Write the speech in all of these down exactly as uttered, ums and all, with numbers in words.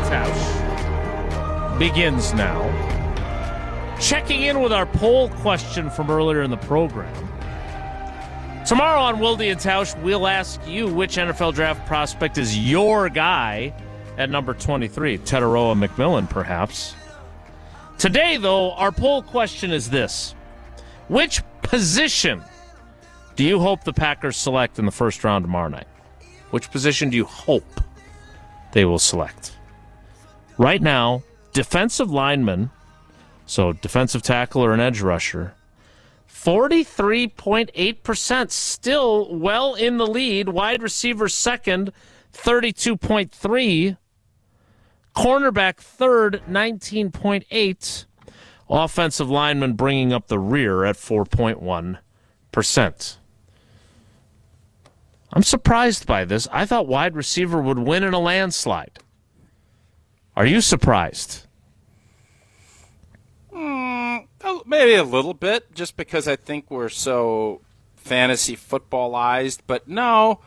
Tausch begins now. Checking in with our poll question from earlier in the program. Tomorrow on Wilde and Tausch, we'll ask you which N F L draft prospect is your guy at number twenty-three. Tetairoa McMillan, perhaps. Today, though, our poll question is this. Which position do you hope the Packers select in the first round tomorrow night? Which position do you hope they will select? Right now, defensive lineman, so defensive tackle or an edge rusher, forty-three point eight percent, still well in the lead. Wide receiver second, thirty-two point three. Cornerback third, nineteen point eight. Offensive lineman bringing up the rear at four point one percent. I'm surprised by this. I thought wide receiver would win in a landslide. Are you surprised? Mm, maybe a little bit, just because I think we're so fantasy footballized. But no,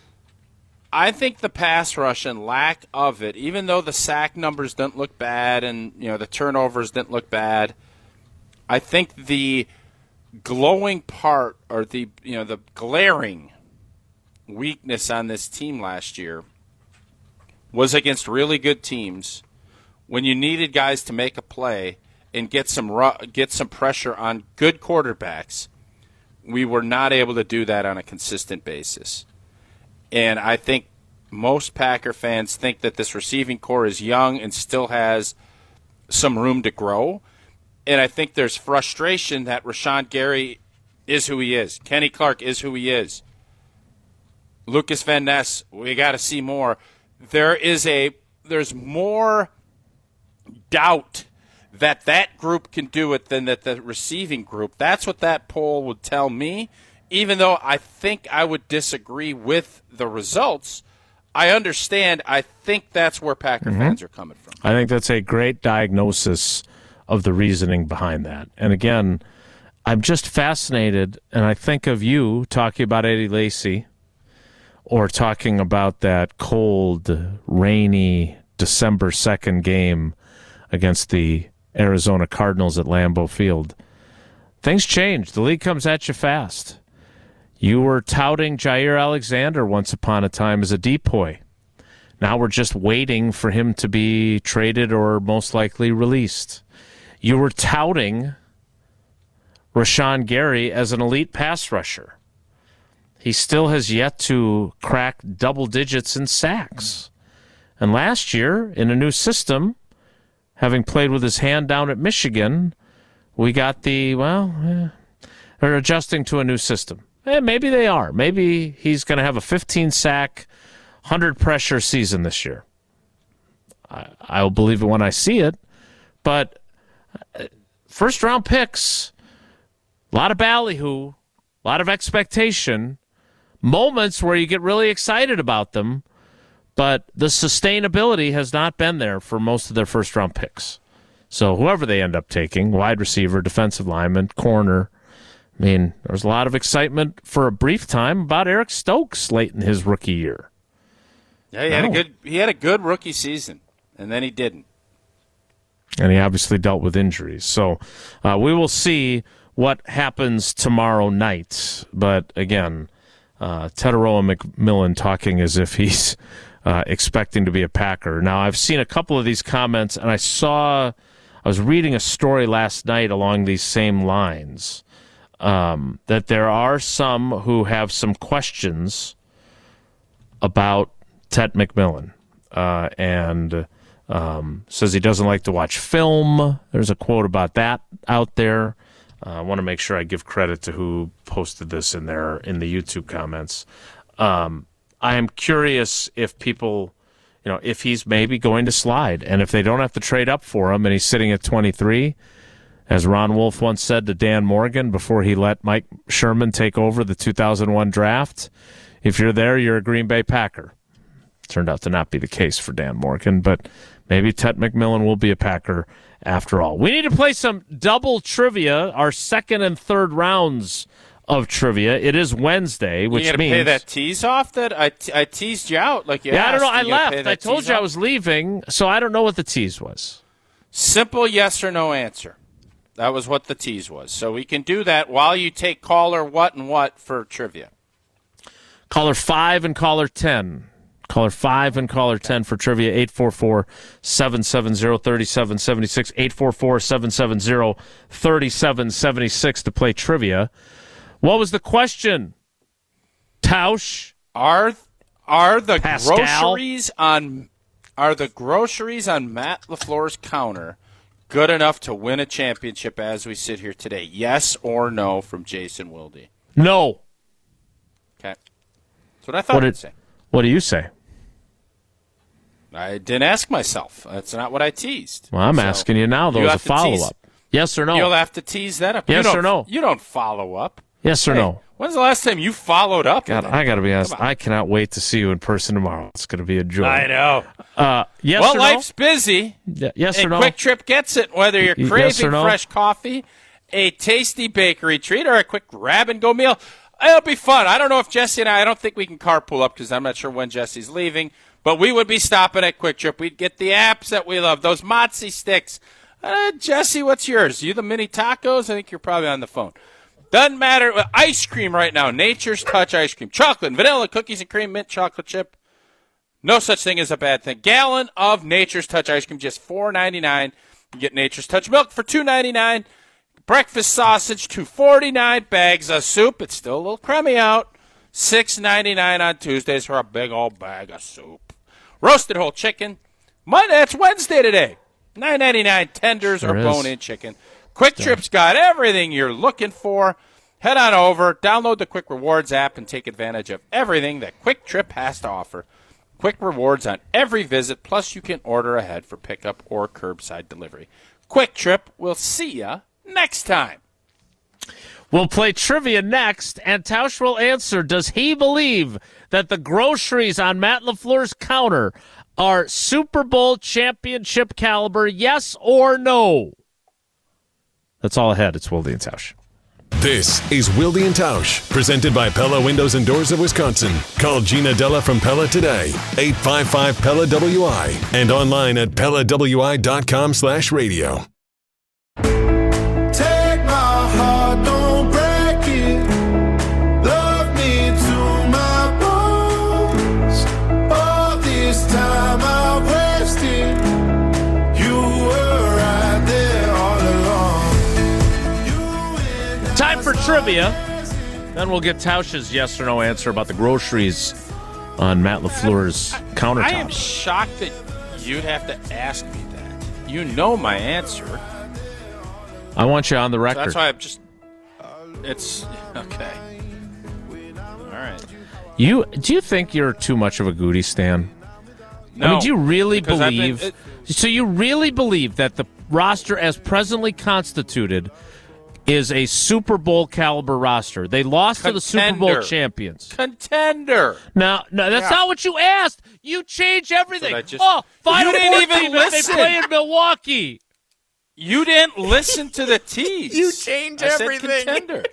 I think the pass rush and lack of it, even though the sack numbers didn't look bad and you know the turnovers didn't look bad, I think the glowing part or the you know the glaring weakness on this team last year was against really good teams when you needed guys to make a play and get some ru- get some pressure on good quarterbacks. We were not able to do that on a consistent basis. And I think most Packer fans think that this receiving core is young and still has some room to grow. And I think there's frustration that Rashawn Gary is who he is. Kenny Clark is who he is. Lucas Van Ness, we got to see more. There is a there's more doubt that that group can do it than that the receiving group. That's what that poll would tell me. Even though I think I would disagree with the results, I understand. I think that's where Packer mm-hmm. fans are coming from. I think that's a great diagnosis of the reasoning behind that. And again, I'm just fascinated, and I think of you talking about Eddie Lacy or talking about that cold, rainy December second game against the Arizona Cardinals at Lambeau Field. Things change. The league comes at you fast. You were touting Jair Alexander once upon a time as a decoy. Now we're just waiting for him to be traded or most likely released. You were touting Rashawn Gary as an elite pass rusher. He still has yet to crack double digits in sacks. And last year, in a new system, having played with his hand down at Michigan, we got the, well, eh, they're adjusting to a new system. Eh, maybe they are. Maybe he's going to have a fifteen-sack, one hundred pressure season this year. I, I'll believe it when I see it. But uh, first-round picks, a lot of ballyhoo, a lot of expectation, moments where you get really excited about them, but the sustainability has not been there for most of their first-round picks. So whoever they end up taking, wide receiver, defensive lineman, corner, I mean, there was a lot of excitement for a brief time about Eric Stokes late in his rookie year. Yeah, he had, oh. a good, he had a good rookie season, and then he didn't. And he obviously dealt with injuries. So uh, we will see what happens tomorrow night. But again, uh, Tetairoa McMillan talking as if he's uh, expecting to be a Packer. Now, I've seen a couple of these comments, and I saw, I was reading a story last night along these same lines, um, that there are some who have some questions about Tet McMillan, uh, and um, says he doesn't like to watch film. There's a quote about that out there. Uh, I want to make sure I give credit to who posted this in there in the YouTube comments. Um, I am curious if people, you know, if he's maybe going to slide, and if they don't have to trade up for him, and he's sitting at twenty-three, as Ron Wolf once said to Dan Morgan before he let Mike Sherman take over the two thousand one draft, if you're there, you're a Green Bay Packer. Turned out to not be the case for Dan Morgan, but maybe Tet McMillan will be a Packer after all. We need to play some double trivia, our second and third rounds of trivia. It is Wednesday, which you means pay that tease off that I, te- I teased you out like you yeah, asked. I don't know. I You gotta left. I told you off? I was leaving, so I don't know what the tease was. Simple yes or no answer. That was what the tease was. So we can do that while you take caller what and what for trivia. Caller five and caller ten. Caller five and caller ten for trivia, eight four four, seven seven zero, three seven seven six, eight four four, seven seven zero, three seven seven six to play trivia. What was the question, Tausch? Are are the Pascal? groceries on are the groceries on Matt LaFleur's counter good enough to win a championship as we sit here today? Yes or no from Jason Wilde. No. Okay. That's what I thought What you'd did, say. what do you say? I didn't ask myself. That's not what I teased. Well, I'm So asking you now, though, you as a have to tease- follow-up. Yes or no? You'll have to tease that up. Yes you don't, or no? You don't follow up. Yes or Hey, no? When's the last time you followed up? God, with I got to be honest. Come on. I cannot wait to see you in person tomorrow. It's going to be a joy. I know. Uh, yes well, or life's busy. no? Y- yes and or no? Quick Trip gets it. Whether you're Y- craving yes or no? fresh coffee, a tasty bakery treat, or a quick grab-and-go meal, it'll be fun. I don't know if Jesse and I, I don't think we can carpool up because I'm not sure when Jesse's leaving, but we would be stopping at Quick Trip. We'd get the apps that we love, those mozzie sticks. Uh, Jesse, what's yours? You the mini tacos? I think you're probably on the phone. Doesn't matter. Ice cream right now. Nature's Touch ice cream. Chocolate and vanilla, cookies and cream, mint chocolate chip. No such thing as a bad thing. Gallon of Nature's Touch ice cream, just four ninety-nine. You get Nature's Touch milk for two ninety-nine. Breakfast sausage, two forty-nine. Bags of soup. It's still a little crummy out. six ninety-nine on Tuesdays for a big old bag of soup. Roasted whole chicken. Monday, it's Wednesday today. nine ninety-nine tenders Sure or is. bone-in chicken. Quick Trip's got everything you're looking for. Head on over, download the Quick Rewards app, and take advantage of everything that Quick Trip has to offer. Quick Rewards on every visit, plus you can order ahead for pickup or curbside delivery. Quick Trip, we'll see ya next time. We'll play trivia next, and Tausch will answer, does he believe that the groceries on Matt LaFleur's counter are Super Bowl championship caliber, yes or no? That's all ahead. It's Wilde and Tausch. This is Wilde and Tausch, presented by Pella Windows and Doors of Wisconsin. Call Gina Della from Pella today, eight five five P E L L A W I, and online at Pella W I dot com slash radio. Take my heart, don't break it. Love me to my bones. All this time I wasted. You were right there all along. You and Time for trivia. Then we'll get Tausch's yes or no answer about the groceries on Matt LaFleur's countertop. I am shocked that you'd have to ask me that. You know my answer. I want you on the So record. that's why I'm just. It's okay. All right. You do you think you're too much of a Goody stan? No, I mean, do you really because I've been- believe? it- so you really believe that the roster, as presently constituted, is a Super Bowl caliber roster? They lost to the Super Bowl Contender. champions. contender. No, no, that's Yeah. not what you asked. You change everything. That's what I just- oh, Final You didn't Four even team if listen. They play in Milwaukee. You didn't listen to the tease. You change I said everything. contender.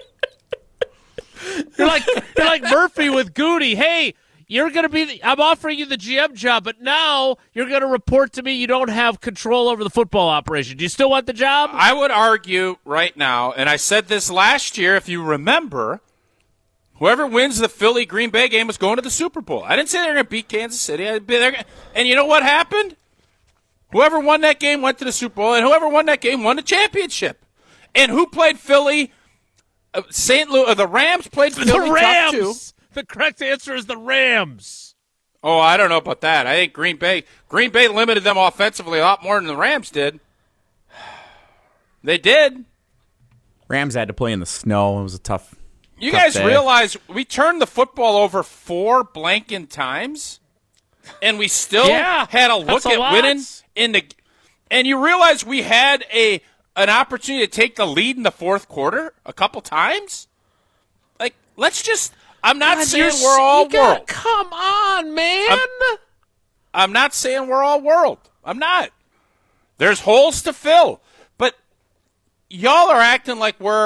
You're like you're like Murphy with Goody. Hey, you're gonna be. The, I'm offering you the G M job, but now you're gonna report to me you don't have control over the football operation. Do you still want the job? I would argue right now, and I said this last year, if you remember, whoever wins the Philly Green Bay game is going to the Super Bowl. I didn't say they're going to beat Kansas City. I'd be there, and you know what happened? Whoever won that game went to the Super Bowl, and whoever won that game won the championship. And who played Philly? Uh, Saint Louis. Uh, the Rams played Philly. The tough too. Rams. The correct answer is the Rams. Oh, I don't know about that. I think Green Bay Green Bay limited them offensively a lot more than the Rams did. They did. Rams had to play in the snow. It was a tough. You tough guys day. realize we turned the football over four blanking times, and we still Yeah, had a look that's a at lot. winning in the. And you realize we had a an opportunity to take the lead in the fourth quarter a couple times. Like, let's just. I'm not God, saying you're- we're all you gotta- world. Come on, man. I'm not saying we're all world. I'm not. There's holes to fill. But y'all are acting like we're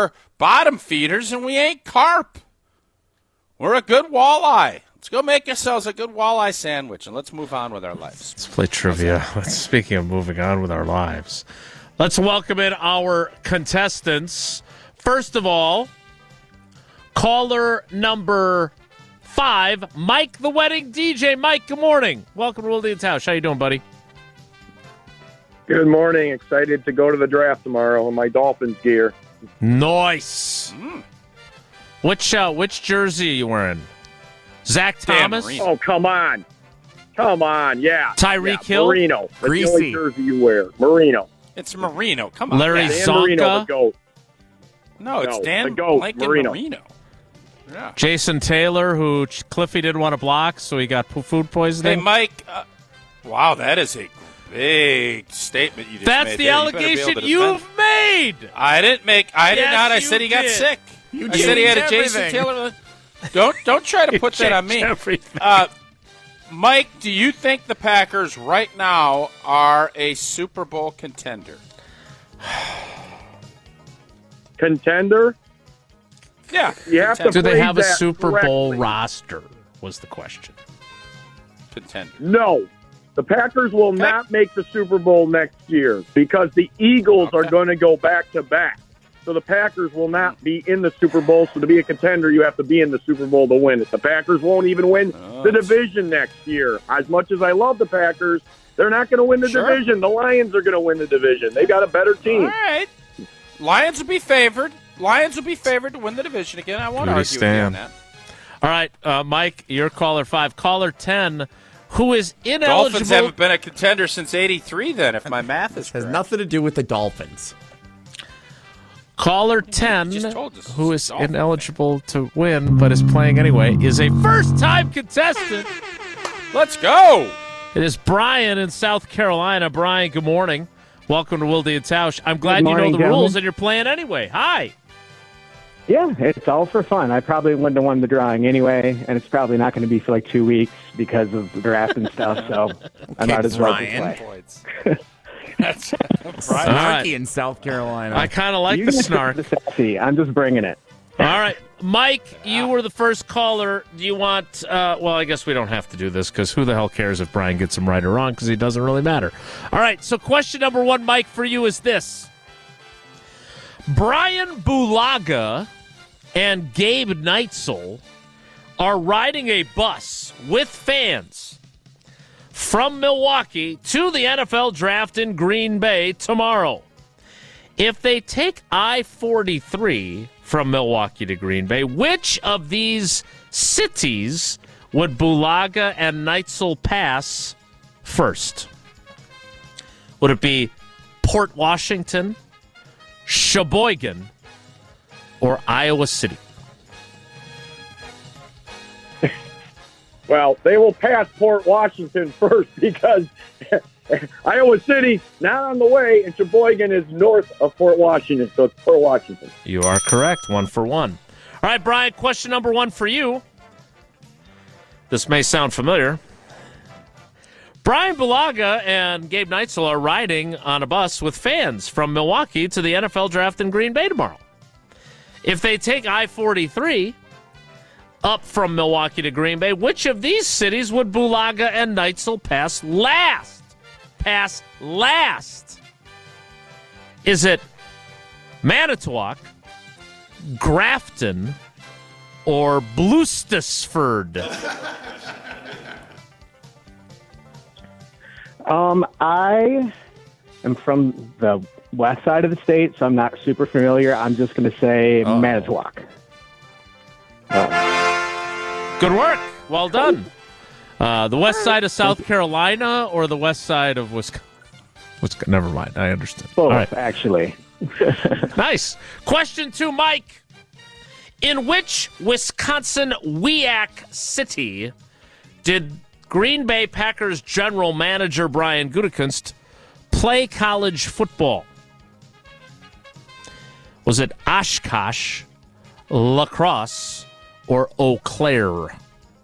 bottom feeders, and we ain't carp. We're a good walleye. Let's go make ourselves a good walleye sandwich, and let's move on with our lives. Let's play trivia. Speaking of moving on with our lives, let's welcome in our contestants. First of all, caller number five, Mike the Wedding D J. Mike, good morning. Welcome to Wildy and Tausch. How you doing, buddy? Good morning. Excited to go to the draft tomorrow in my Dolphins gear. Nice. Mm. Which uh, which jersey are you wearing? Zach Dan Thomas? Marino. Oh, come on. Come on, yeah. Tyreek yeah, Hill? Merino. That's Greasy. the only jersey you wear. Merino. It's Marino. Come on. Larry Dan. Dan Marino, Zonka? the GOAT. No, it's No, Dan the GOAT, Blanken Marino. Marino. Yeah. Jason Taylor, who Cliffy didn't want to block, so he got po- food Hey, poisoning. Mike. Uh, wow, that is a big statement you just That's made the there. You better be able allegation to defend you've made. I didn't make. I did Yes, not. I you said he got did. sick. You I said he had a changed Jason everything. Taylor. Don't don't try to put that on me. Everything. Uh, Mike, do you think the Packers right now are a Super Bowl contender? Contender? Yeah. You have to Do they phrase have a that Super Bowl correctly. roster? Was the question. Contender. No. The Packers will Okay. not make the Super Bowl next year because the Eagles are Okay. going to go back-to-back. So the Packers will not be in the Super Bowl. So to be a contender, you have to be in the Super Bowl to win it. The Packers won't even win Oh, the division next year. As much as I love the Packers, they're not going to win the Sure. division. The Lions are going to win the division. They got a better All team. right. Lions will be favored. Lions will be favored to win the division again. I won't Duty argue with you on stand. that. All right, uh, Mike, you're caller five. Caller ten, who is ineligible. Dolphins haven't been a contender since eighty-three then, if my math is Has correct. nothing to do with the Dolphins. Caller ten, just told us who it's is Dolphins. ineligible to win but is playing anyway, is a first-time contestant. Let's go. It is Brian in South Carolina. Brian, good morning. Welcome to Wildy and Tausch. I'm glad you morning, know the gentlemen. rules and you're playing anyway. Hi. Yeah, it's all for fun. I probably wouldn't have won the drawing anyway, and it's probably not going to be for like two weeks because of the draft and stuff, so I might as well just Ryan. play. Points. That's Brian. All right. Snarky in South Carolina. I kind of like You the guys snark. are the sassy. I'm just bringing it. All right, Mike, you were the first caller. Do you want, uh, well, I guess we don't have to do this because who the hell cares if Brian gets him right or wrong because he doesn't really matter. All right, so question number one, Mike, for you is this. Brian Bulaga and Gabe Neitzel are riding a bus with fans from Milwaukee to the N F L draft in Green Bay tomorrow. If they take I forty-three from Milwaukee to Green Bay, which of these cities would Bulaga and Neitzel pass first? Would it be Port Washington, Sheboygan, or Iowa City? Well, they will pass Port Washington first because Iowa City not on the way, and Sheboygan is north of Port Washington, so it's Port Washington. You are correct. One for one. All right, Brian, question number one for you. This may sound familiar. Brian Bulaga and Gabe Neitzel are riding on a bus with fans from Milwaukee to the N F L draft in Green Bay tomorrow. If they take I forty-three up from Milwaukee to Green Bay, which of these cities would Bulaga and Neitzel pass last? Pass last. Is it Manitowoc, Grafton, or Bluestisford? Um, I am from the west side of the state, so I'm not super familiar. I'm just going to say Oh. Manitowoc. Good work. Well done. Uh, the west side of South Carolina or the west side of Wisconsin? Wisconsin. Never mind. I understand. Both, All right. actually. Nice. Question two, Mike. In which Wisconsin W E A C city did Green Bay Packers general manager Brian Gutekunst play college football? Was it Oshkosh, La Crosse, or Eau Claire?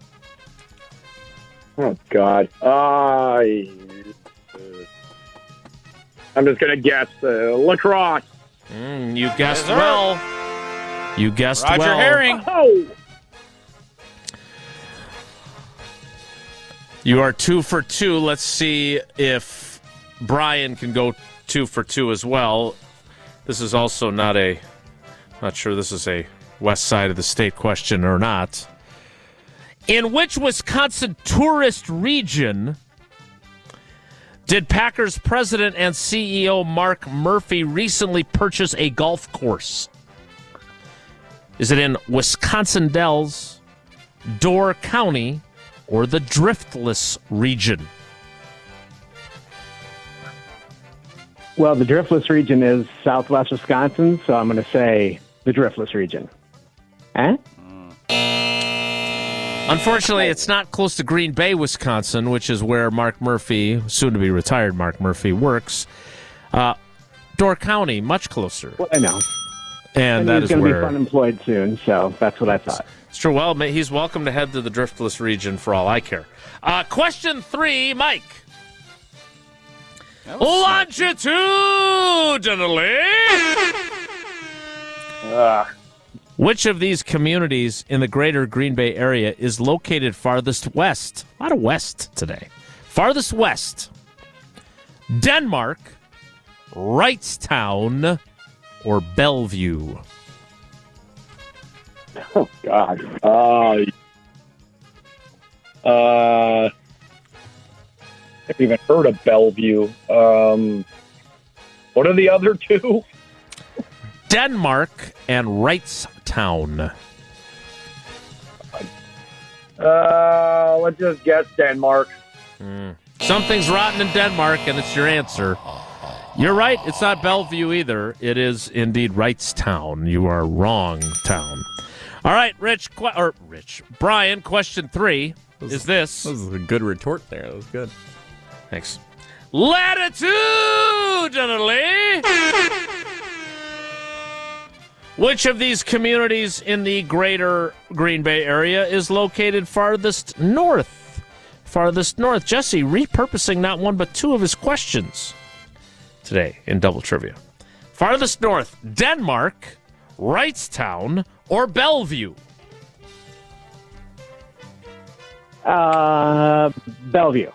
Oh, God. Uh, I'm just going to guess uh, lacrosse. Mm, you guessed Yes, sir. well. You guessed Roger well. Herring. Oh, You are two for two. Let's see if Brian can go two for two as well. This is also not a, not sure this is a west side of the state question or not. In which Wisconsin tourist region did Packers president and C E O Mark Murphy recently purchase a golf course? Is it in Wisconsin Dells, Door County, or the Driftless region? Well, the Driftless region is southwest Wisconsin, so I'm going to say the Driftless region. Eh? Unfortunately, it's not close to Green Bay, Wisconsin, which is where Mark Murphy, soon to be retired Mark Murphy, works. Uh, Door County, much closer. Well, I know. And, And that he's is going to where... be unemployed soon, so that's what I thought. It's true. Well, ma- he's welcome to head to the Driftless region for all I care. Uh, question three, Mike. Longitudinally. Uh, Which of these communities in the greater Green Bay area is located farthest west? A lot of west today. Farthest west. Denmark, Wrightstown, or Bellevue? oh, God. Uh, uh, I've even heard of Bellevue. Um, what are the other two? Denmark and Wrightstown. Uh, let's just guess Denmark. Something's rotten in Denmark, and it's your answer. You're right. It's not Bellevue either. It is indeed Wrightstown. You are wrong, town. All right, Rich, que- or Rich, Brian, question three is this. That was a good retort there. That was good. Thanks. Latitudinally. Which of these communities in the greater Green Bay area is located farthest north? Farthest north. Jesse repurposing not one but two of his questions today in Double Trivia. Farthest north, Denmark, Wrightstown, or Bellevue? Uh, Bellevue.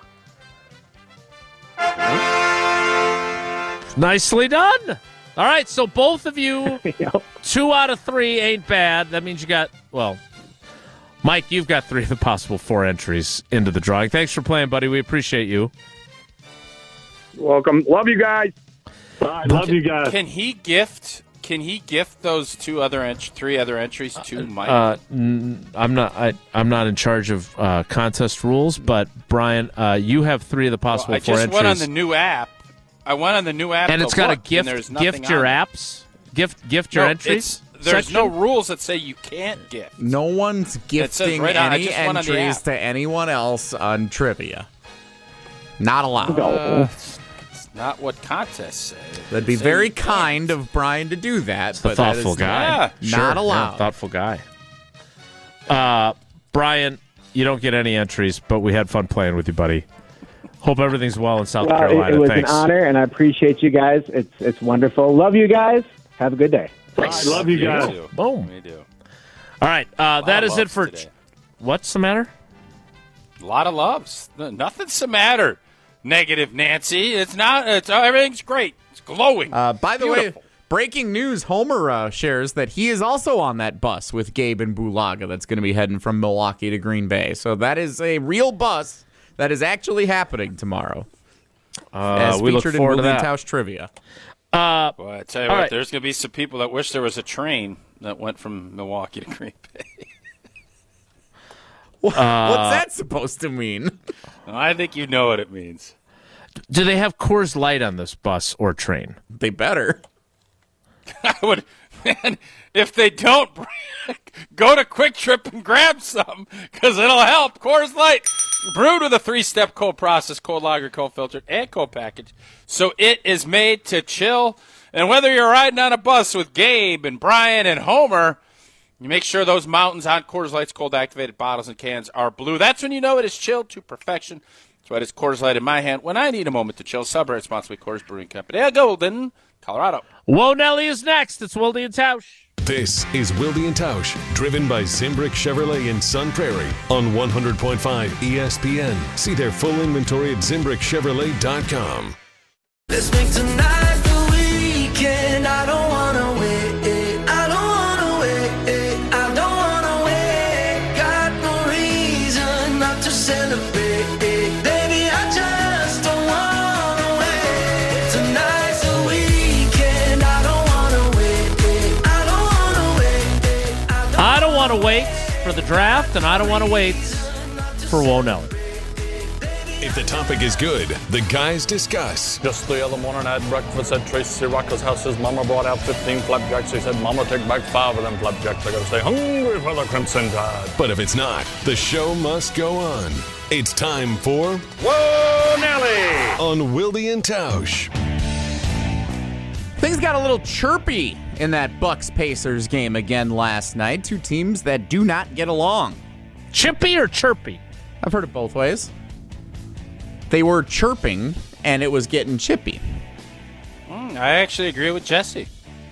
Nicely done. All right, so both of you, Yep. two out of three ain't bad. That means you got, well, Mike, you've got three of the possible four entries into the drawing. Thanks for playing, buddy. We appreciate you. Welcome. Love you guys. I love you guys. Can he gift? Can he gift those two other ent- three other entries to Mike? Uh, n- I'm not. I, I'm not in charge of uh, contest rules, but Brian, uh, you have three of the possible Well, I four just entries. went on the new app. I went on the new app, and to it's got look, a gift. And there's nothing Gift your on it. apps. Gift. Gift your No, entries. it's- There's section? no rules that say you can't gift. No one's It says gifting right on- I any just went on the entries app. to anyone else on trivia. Not allowed. Uh, it's, it's not what contests say. That'd be Say very you can't. kind of Brian to do that, a but that thoughtful is guy. Yeah. not Sure, allowed. yeah, thoughtful guy. Uh, Brian, you don't get any entries, but we had fun playing with you, buddy. Hope everything's well in South Well, it, Carolina. it was Thanks. an honor, and I appreciate you guys. It's it's wonderful. Love you guys. Have a good day. I love you guys. Me too. Boom. Me too. All right, uh, that Lot of is it loves for. today. What's the matter? A lot of loves. No- Nothing's the matter. Negative Nancy. It's not. It's everything's great. It's glowing. Uh, by the Beautiful. way, breaking news: Homer uh, shares that he is also on that bus with Gabe and Bulaga that's going to be heading from Milwaukee to Green Bay. So that is a real bus that is actually happening tomorrow, Uh, as we look featured forward in to William that. Tausch trivia. Uh, Well, I tell you all what, right. there's going to be some people that wish there was a train that went from Milwaukee to Green Bay. What's Uh, that supposed to mean? I think you know what it means. do they have Coors Light on this bus or train? They better. I would, man, if they don't, go to Quick Trip and grab some because it'll help. Coors Light, brewed with a three-step cold process, cold lager, cold filtered, and cold package. So it is made to chill. And whether you're riding on a bus with Gabe and Brian and Homer, you make sure those mountains on Coors Light's cold-activated bottles and cans are blue. That's when you know it is chilled to perfection. That's why it is Coors Light in my hand when I need a moment to chill. Celebrate responsibly, Coors Brewing Company, Golden, Colorado. Whoa, Nelly is next. It's Wildy and Tausch. This is Wilde and Tausch, driven by Zimbrick Chevrolet in Sun Prairie on one hundred point five E S P N. See their full inventory at zimbrick chevrolet dot com. Let's make tonight the weekend. I don't wanna wait. I don't wanna wait. I don't wanna wait. Got no reason not to celebrate. Baby, I just don't wanna wait. Tonight's the weekend. I don't wanna wait. I don't wanna wait. I don't, I don't want to wait for the draft, and I don't want to wait for Wonelli. If the topic is good, the guys discuss. Just the other morning I had breakfast at Tracy Rocker's house. His mama brought out fifteen flapjacks. He said, Mama, take back five of them flapjacks. I gotta stay hungry for the Crimson Tide. But if it's not, the show must go on. It's time for Whoa, Nelly! On Wilde and Tausch. Things got a little chirpy in that Bucks-Pacers game again last night. Two teams that do not get along. Chippy or chirpy? I've heard it both ways. They were chirping, and it was getting chippy. Mm, I actually agree with Jesse.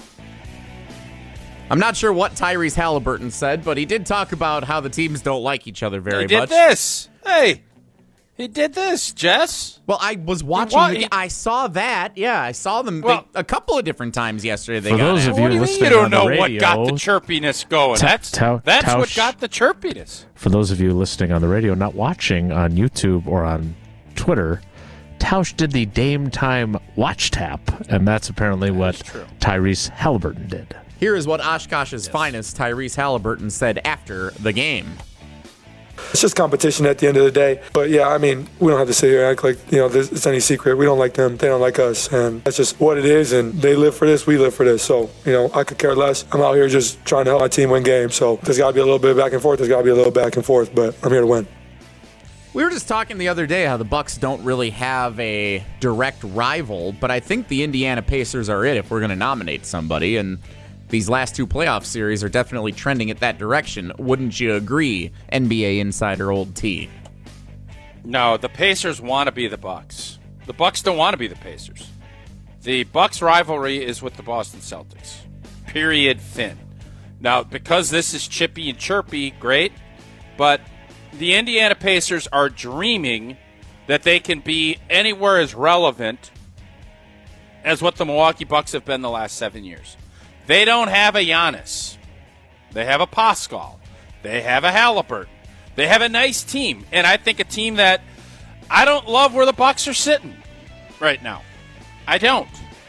I'm not sure what Tyrese Halliburton said, but he did talk about how the teams don't like each other very he did much. this. Hey, he did this, Jess. Well, I was watching. wa- the, he- I saw that. Yeah, I saw them Well- they, a couple of different times yesterday. They For got those at of it. you What do you mean listening you don't on the know what radio, got the chirpiness going? Ta- That's ta- that's what Tausch- got the chirpiness. For those of you listening on the radio, not watching on YouTube or on Twitter, Tausch did the Dame Time watch tap, and that's apparently what true. Tyrese Halliburton did. Here is what Oshkosh's finest, Tyrese Halliburton, said after the game. It's just competition at the end of the day. But yeah, I mean, we don't have to sit here and act like, you know, this, it's any secret. We don't like them. They don't like us. And that's just what it is. And they live for this. We live for this. So, you know, I could care less. I'm out here just trying to help my team win games. So there's got to be a little bit of back and forth. There's got to be a little back and forth. But I'm here to win. We were just talking the other day how the Bucks don't really have a direct rival, but I think the Indiana Pacers are it if we're going to nominate somebody, and these last two playoff series are definitely trending at that direction. Wouldn't you agree, N B A insider Old T? No, the Pacers want to be the Bucks. The Bucks don't want to be the Pacers. The Bucks rivalry is with the Boston Celtics. Period. Fin. Now, because this is chippy and chirpy, great, but the Indiana Pacers are dreaming that they can be anywhere as relevant as what the Milwaukee Bucks have been the last seven years. They don't have a Giannis. They have a Pascal. They have a Halliburton. They have a nice team, and I think a team that I don't love where the Bucks are sitting right now. I don't.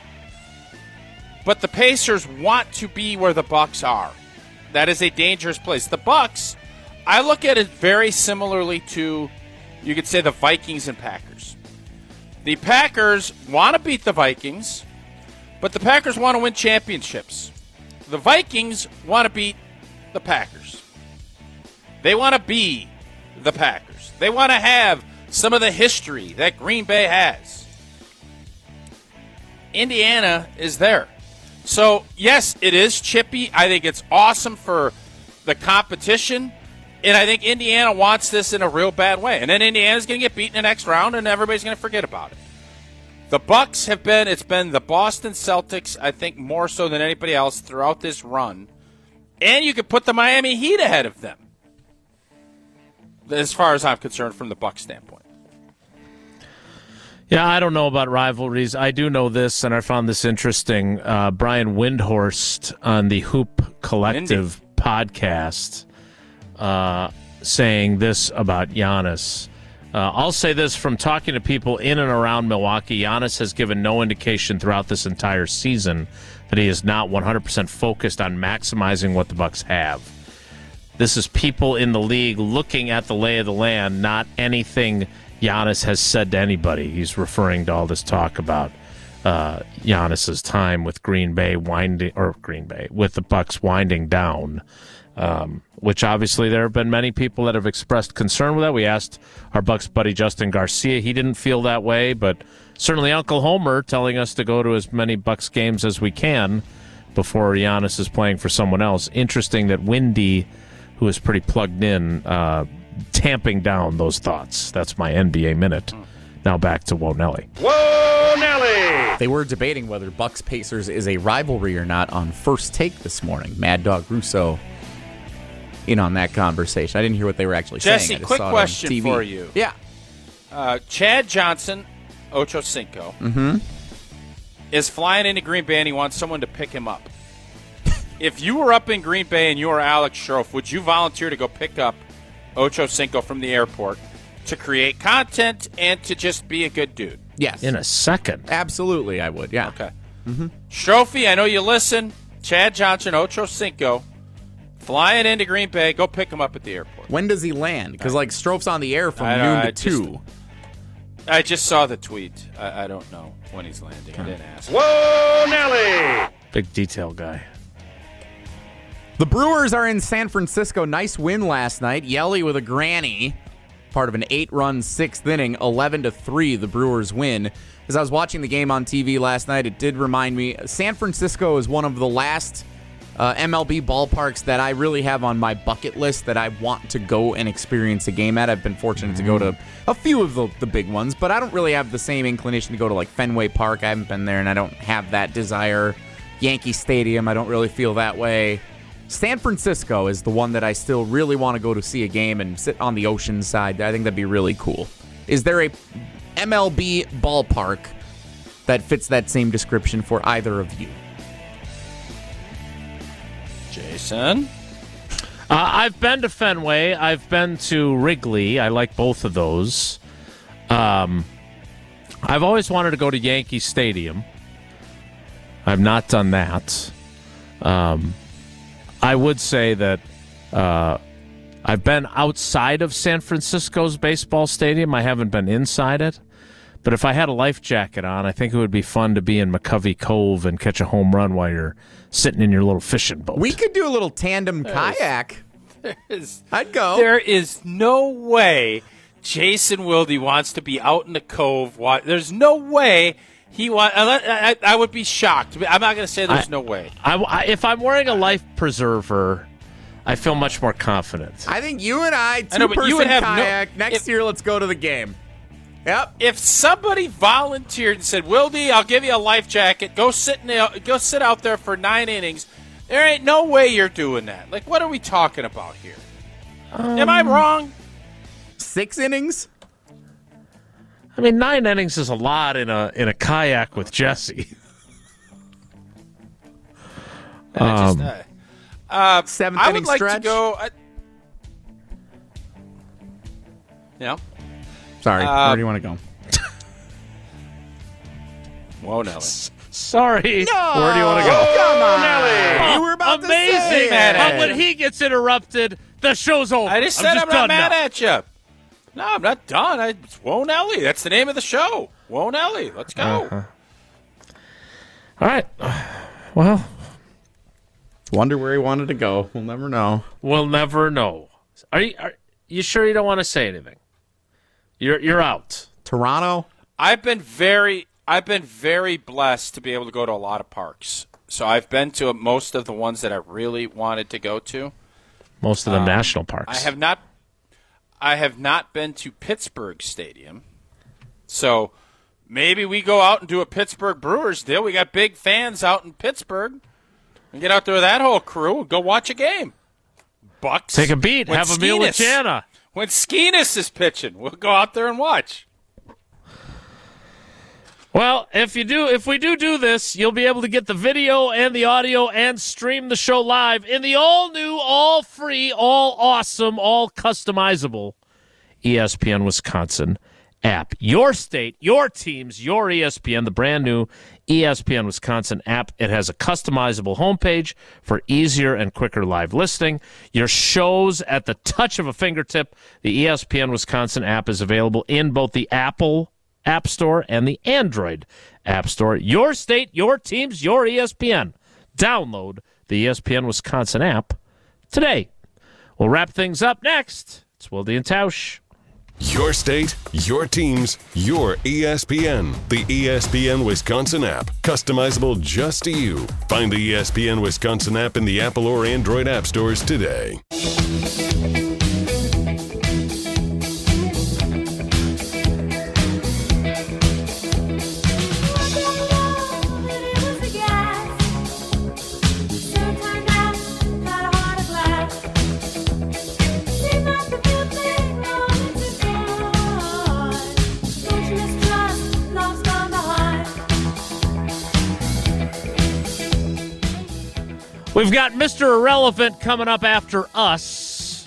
But the Pacers want to be where the Bucks are. That is a dangerous place. The Bucks, I look at it very similarly to, you could say, the Vikings and Packers. The Packers want to beat the Vikings, but the Packers want to win championships. The Vikings want to beat the Packers. They want to be the Packers. They want to have some of the history that Green Bay has. Indiana is there. So, yes, it is chippy. I think it's awesome for the competition. And I think Indiana wants this in a real bad way. And then Indiana's going to get beat in the next round, and everybody's going to forget about it. The Bucks have been, it's been the Boston Celtics, I think, more so than anybody else throughout this run. And you could put the Miami Heat ahead of them, as far as I'm concerned, from the Bucks standpoint. Yeah, I don't know about rivalries. I do know this, and I found this interesting. Uh, Brian Windhorst on the Hoop Collective Indy. podcast uh, saying this about Giannis. Uh, I'll say this from talking to people in and around Milwaukee. Giannis has given no indication throughout this entire season that he is not one hundred percent focused on maximizing what the Bucks have. This is people in the league looking at the lay of the land, not anything Giannis has said to anybody. He's referring to all this talk about uh, Giannis's time with Green Bay winding, or Green Bay with the Bucks winding down. Um, which obviously there have been many people that have expressed concern with that. We asked our Bucks buddy Justin Garcia. He didn't feel that way, but certainly Uncle Homer telling us to go to as many Bucks games as we can before Giannis is playing for someone else. Interesting that Windy, who is pretty plugged in, uh, tamping down those thoughts. That's my N B A Minute. Now back to Wonelli. Whoa, Nelly! They were debating whether Bucks Pacers is a rivalry or not on First Take this morning. Mad Dog Russo in on that conversation. I didn't hear what they were actually Jesse, saying. Jesse, quick question for you. Yeah. Uh, Chad Johnson, Ocho Cinco, mm-hmm. is flying into Green Bay and he wants someone to pick him up. If you were up in Green Bay and you were Alex Schroff, would you volunteer to go pick up Ocho Cinco from the airport to create content and to just be a good dude? Yes. In a second. Absolutely, I would, yeah. Okay. Mm-hmm. Strophy, I know you listen. Chad Johnson, Ocho Cinco, flying into Green Bay. Go pick him up at the airport. When does he land? Because, like, Stroph's on the air from I noon know, to I two. Just, I just saw the tweet. I, I don't know when he's landing. I didn't ask. Whoa, Nelly! Big detail guy. The Brewers are in San Francisco. Nice win last night. Yelly with a granny. Part of an eight-run sixth inning. eleven to three, the Brewers win. As I was watching the game on T V last night, it did remind me, San Francisco is one of the last uh, M L B ballparks that I really have on my bucket list that I want to go and experience a game at. I've been fortunate to go to a few of the, the big ones, but I don't really have the same inclination to go to like Fenway Park. I haven't been there, and I don't have that desire. Yankee Stadium, I don't really feel that way. San Francisco is the one that I still really want to go to see a game and sit on the ocean side. I think that'd be really cool. Is there a M L B ballpark that fits that same description for either of you? Jason? Uh, I've been to Fenway. I've been to Wrigley. I like both of those. Um, I've always wanted to go to Yankee Stadium. I've not done that. Um, I would say that uh, I've been outside of San Francisco's baseball stadium. I haven't been inside it. But if I had a life jacket on, I think it would be fun to be in McCovey Cove and catch a home run while you're sitting in your little fishing boat. We could do a little tandem There's, kayak. There's, I'd go. There is no way Jason Wilde wants to be out in the cove. There's no way he wants. I, I, I would be shocked. I'm not going to say there's I, no way. I, I, if I'm wearing a life preserver, I feel much more confident. I think you and I, two I know, but person you would have kayak. no, Next if, year, let's go to the game. Yep. If somebody volunteered and said, "Wilde, I'll give you a life jacket. Go sit in the, go sit out there for nine innings," there ain't no way you're doing that. Like, what are we talking about here? Um, Am I wrong? Six innings? I mean, nine innings is a lot in a in a kayak with Jesse. um, just, uh, uh, Seventh I inning would like stretch? to go. Uh, yeah. Sorry, uh, where do you want to go? Whoa, Nelly. Sorry. No. Where do you want to go? Come on, Nelly. You were about Amazing. to say it. But when he gets interrupted, the show's over. I just I'm said just I'm not done mad now. at you. No, I'm not done. I, it's Whoa, Nelly. That's the name of the show. Whoa, Nelly. Let's go. Uh-huh. All right. Well, wonder where he wanted to go. We'll never know. We'll never know. Are you are you sure you don't want to say anything? You're you're out. Toronto? I've been very I've been very blessed to be able to go to a lot of parks. So I've been to most of the ones that I really wanted to go to. Most of the um, national parks. I have not I have not been to Pittsburgh Stadium. So maybe we go out and do a Pittsburgh Brewers deal. We got big fans out in Pittsburgh. And get out there with that whole crew and go watch a game. Bucks. Take a beat. When Have a meal with Skenes- Jana. When Skenes is pitching, we'll go out there and watch. Well, if you do, if we do do this, you'll be able to get the video and the audio and stream the show live in the all-new, all-free, all-awesome, all-customizable E S P N Wisconsin app. Your state, your teams, your E S P N, the brand-new E S P N Wisconsin app. It has a customizable homepage for easier and quicker live listening. Your shows at the touch of a fingertip. The E S P N Wisconsin app is available in both the Apple App Store and the Android App Store. Your state, your teams, your E S P N. Download the E S P N Wisconsin app today. We'll wrap things up next. It's Wilde and Tausch. Your state, your teams, your E S P N. The E S P N Wisconsin app. Customizable just to you. Find the E S P N Wisconsin app in the Apple or Android app stores today. We've got Mister Irrelevant coming up after us.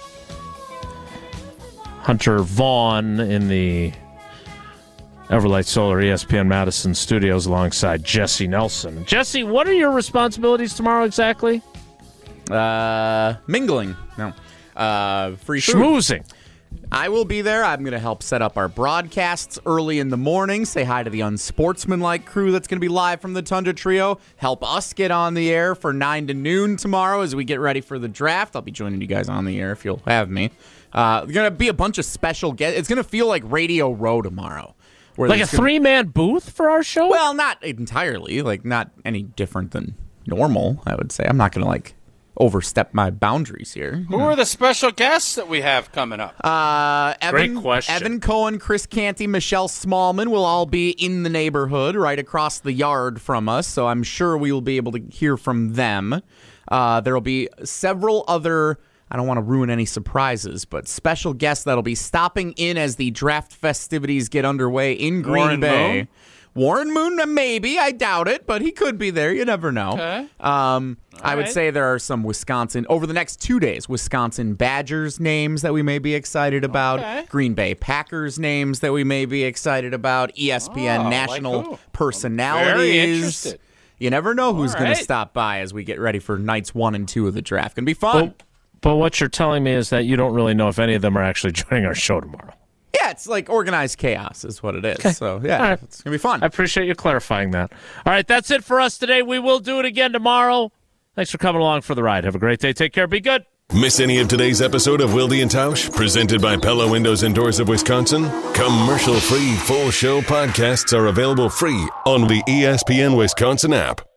Hunter Vaughn in the Everlight Solar E S P N Madison studios alongside Jesse Nelson. Jesse, what are your responsibilities tomorrow exactly? Uh, mingling. No. Uh, free food. Schmoozing. I will be there. I'm going to help set up our broadcasts early in the morning. Say hi to the unsportsmanlike crew that's going to be live from the Tundra Trio. Help us get on the air for nine to noon tomorrow as we get ready for the draft. I'll be joining you guys on the air if you'll have me. Uh, there's going to be a bunch of special guests. It's going to feel like Radio Row tomorrow. Like a three-man booth for our show? Well, not entirely. Like, not any different than normal, I would say. I'm not going to, like, overstep my boundaries here. Who are the special guests that we have coming up? Uh, Evan, Great question. Evan Cohen, Chris Canty, Michelle Smallman will all be in the neighborhood right across the yard from us, so I'm sure we will be able to hear from them. Uh, there will be several other, I don't want to ruin any surprises, but special guests that'll be stopping in as the draft festivities get underway in Green Warren Bay. Moon? Warren Moon, maybe. I doubt it, but he could be there. You never know. Okay. Um, I would right. say there are some Wisconsin, over the next two days, Wisconsin Badgers names that we may be excited about. Okay. Green Bay Packers names that we may be excited about. E S P N Oh, like national who? personalities. Very interested. You never know who's All going right. to stop by as we get ready for nights one and two of the draft. Going to be fun. But, but what you're telling me is that you don't really know if any of them are actually joining our show tomorrow. Yeah, it's like organized chaos is what it is. Okay. So, yeah, All right. it's going to be fun. I appreciate you clarifying that. All right, that's it for us today. We will do it again tomorrow. Thanks for coming along for the ride. Have a great day. Take care. Be good. Miss any of today's episode of Wilde and Tausch, presented by Pella Windows and Doors of Wisconsin? Commercial-free full show podcasts are available free on the E S P N Wisconsin app.